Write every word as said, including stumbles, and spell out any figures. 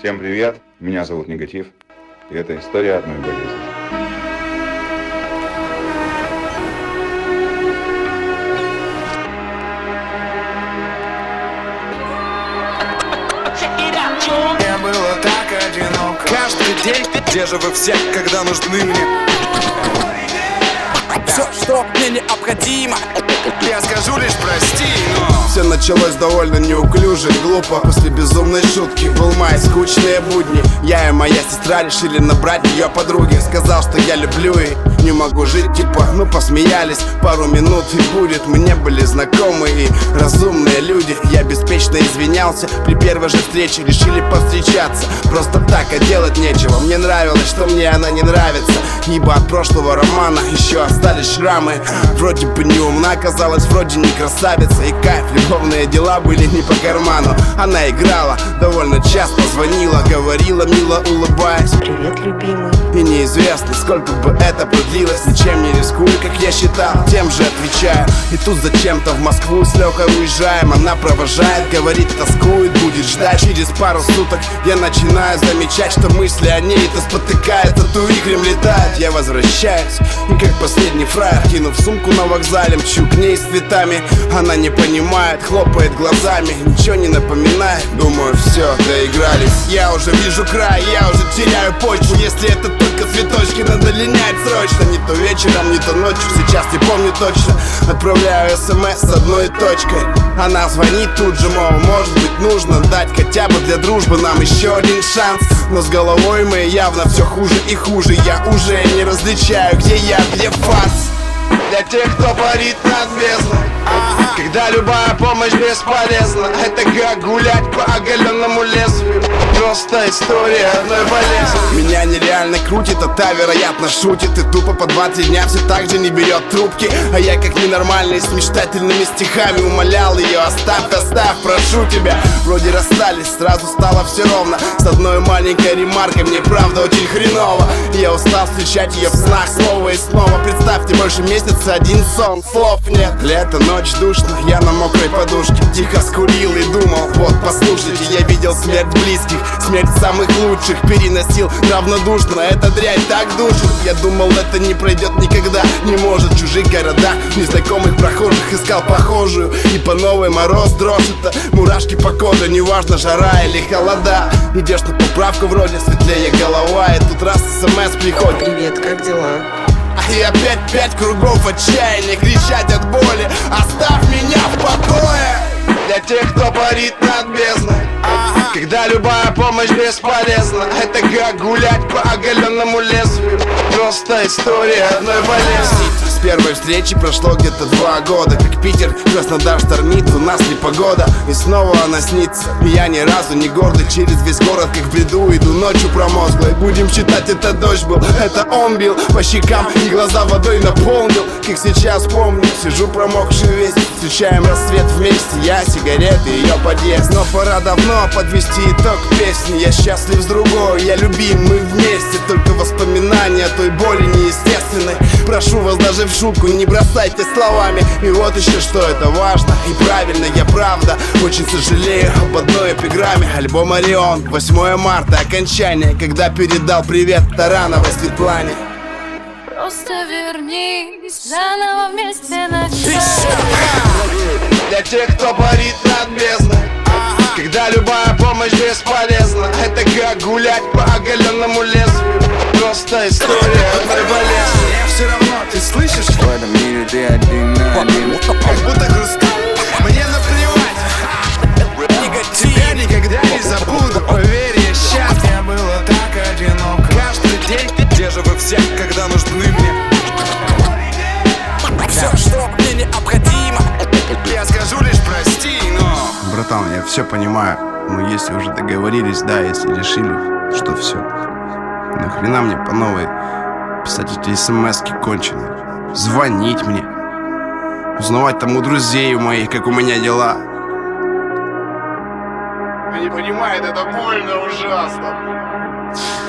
Всем привет, меня зовут Негатив, и это история одной болезни. Мне было так одиноко. Каждый день, где же вы все, когда нужны мне? Все, что мне необходимо, я скажу лишь прости, но... Все началось довольно неуклюже, глупо. После безумной шутки был май, скучные будни. Я и моя сестра решили набрать ее подруги. Сказал, что я люблю и не могу жить, типа, ну посмеялись. Пару минут и будет, мне были знакомы и разумные люди. Я беспечно извинялся, при первой же встрече решили повстречаться. Просто так, а делать нечего. Мне нравилось, что мне она не нравится, ибо от прошлого романа еще остались шрамы. Вроде бы не умна, казалось, вроде не красавица. И кайф, любовные дела были не по карману. Она играла, довольно часто звонила, говорила, мило улыбаясь: привет, любимый. И неизвестно, сколько бы это продлилось. Ничем не рискую, как я считал, тем же отвечаю. И тут зачем-то в Москву с Лехой уезжаем. Она провожает, говорит, тоскует, будет ждать. Через пару суток я начинаю замечать, что мысли о ней то спотыкаются, то вихрем летают. Я возвращаюсь, и как последний фраер, кинув сумку на вокзале, мчу к ней с цветами. Она не понимает, хлопает глазами, ничего не напоминает. Думаю, все, доигрались. Я уже вижу край, я уже теряю почву. Если это только цветочки, надо линять срочно. Не то вечером, не то ночью, сейчас не помню точно. Отправляю смс с одной точкой. Она звонит тут же, мол, может быть нужно дать хотя бы для дружбы нам еще один шанс. Но с головой мы явно все хуже и хуже. Я уже не различаю, где я, где фарс. Для тех, кто парит над бездной, ага. Когда любая помощь бесполезна. Это как гулять по оголенному лезвию. Просто история одной болезни. Меня нереально крутит, а та, вероятно, шутит. И тупо по два-три дня все так же не берет трубки. А я как ненормальный с мечтательными стихами умолял ее: оставь, оставь, прошу тебя. Вроде расстались, сразу стало все ровно. С одной маленькой ремаркой: мне правда очень хреново. Я устал встречать ее в снах снова и снова. Представьте, больше месяца один сон, слов нет. Лето, ночь, душно, я на мокрой подушке тихо скурил и думал: вот послушайте, я видел смерть близких, смерть самых лучших, переносил равнодушно. Эта дрянь так душит. Я думал, это не пройдет никогда, не может. В чужих городах, незнакомых прохожих искал похожую. И по новой мороз, дрожь, это мурашки по коже. Неважно, жара или холода. Идешь на поправку, вроде светлее голова. И тут раз смс приходит: привет, как дела? И опять пять кругов отчаяния, кричать от боли: оставь меня в покое. Для тех, кто парит над бездной, ага. Когда любая помощь бесполезна. Это как гулять по оголенному лезвию. Просто история одной болезни. С первой встречи прошло где-то два года. Как Питер, Краснодар штормит, у нас непогода. И снова она снится, и я ни разу не гордый. Через весь город, как в бреду, иду ночью промозглой. Будем считать, это дождь был, это он бил по щекам и глаза водой наполнил. Как сейчас помню, сижу промокший весь. Встречаем рассвет вместе, я, сигареты, ее подъезд. Но пора давно подвести итог песни. Я счастлив с другой, я любим, мы вместе. Только воспоминания той боли неестественной. Прошу вас, даже в шутку не бросайте словами. И вот еще что, это важно и правильно. Я правда очень сожалею об одной эпиграмме. Альбом «Орион», восьмое марта, окончание. Когда передал привет Тарановой Светлане. Просто вернись, заново вместе начать. Для тех, кто парит над бездной, ага. Когда любая помощь бесполезна. Это как гулять по оголенному лезвию. Просто история одной болезни. Мне все равно, ты слышишь? В этом мире ты один на один. Как будто грустно, мне наплевать. Тебя никогда не забуду, поверь, я счастлив. Мне было так одиноко. Каждый день, где же вы все, когда нужны мне? Все, что мне необходимо, я скажу лишь прости, но... Братан, я все понимаю. Но если уже договорились, да, если решили, что все, нахрена мне по новой писать эти смс-ки конченые, звонить мне, узнавать там у друзей моих, как у меня дела. Вы не понимаете, это больно ужасно.